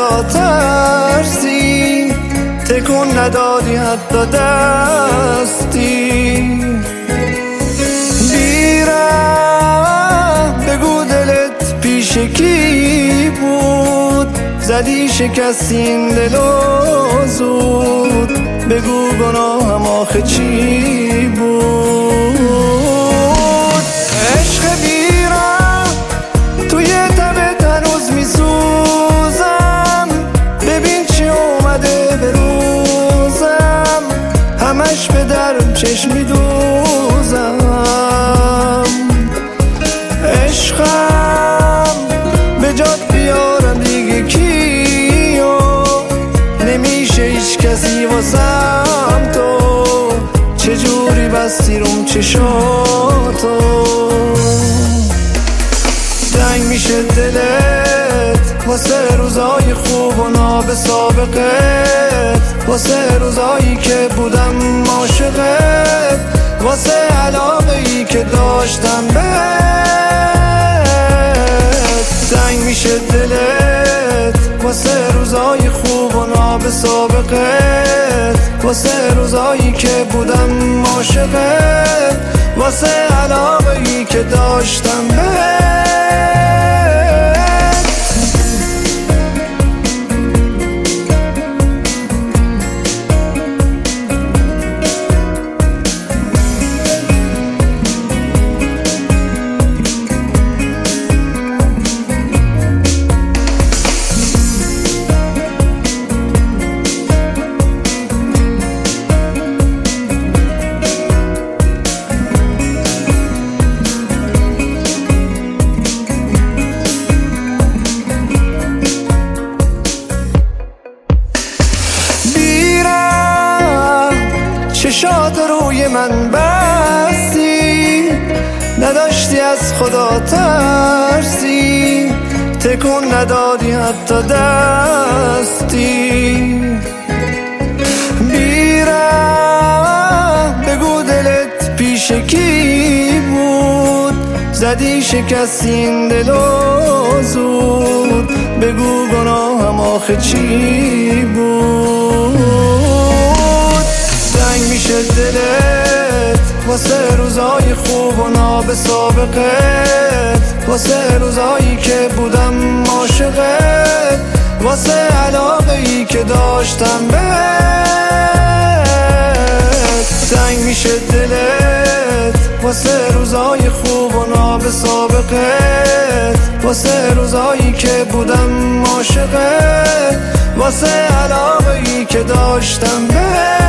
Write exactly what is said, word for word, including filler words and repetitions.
خدا ترسی، تکون ندادی حتی دستی. بیرم بگو دلت پیش کی بود، زدی شکستی این دلو زود، بگو گناهم آخه چی بود. عشق بیرم توی تبت هنوز میسوزم، ببین چی اومده به روزم، همش به درم چشم میدوزم. عشقم به جات بیارم دیگه کیو، نمیشه هیچ کسی واسم تو، چجوری بستی روم چشاتو. تنگ میشه دلت واسه روزای خوب و ناب سابقت، واسه روزایی که بودم عاشقت، واسه علاقه ای که داشتم بهت. تنگ میشه دلت واسه روزای خوب و ناب سابقت، واسه روزایی که بودم عاشقت، واسه علاقه ای که داشتم بهت. چشات روی من بستی، نداشتی از خدا ترسی، تکون ندادی حتی دستی. بیرم بگو دلت پیش کی بود، زدی شکستی این دلو زود، بگو گناهم آخه چی بود. تنگ میشه دلت واسه روزای خوب و ناب سابقت، واسه روزایی که بودم عاشقت، واسه علاقه ای که داشتم بهت. تنگ میشه دلت واسه روزای خوب و ناب سابقت، واسه روزایی که بودم عاشقت، واسه علاقه ای که داشتم بهت.